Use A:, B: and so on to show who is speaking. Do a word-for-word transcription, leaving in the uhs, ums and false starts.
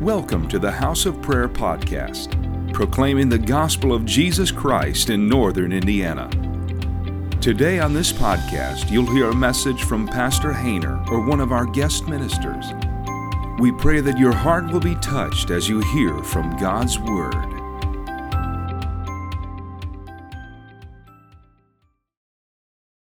A: Welcome to the House of Prayer podcast, proclaiming the gospel of Jesus Christ in northern Indiana. Today on this podcast, you'll hear a message from Pastor Hayner or one of our guest ministers. We pray that your heart will be touched as you hear from God's Word.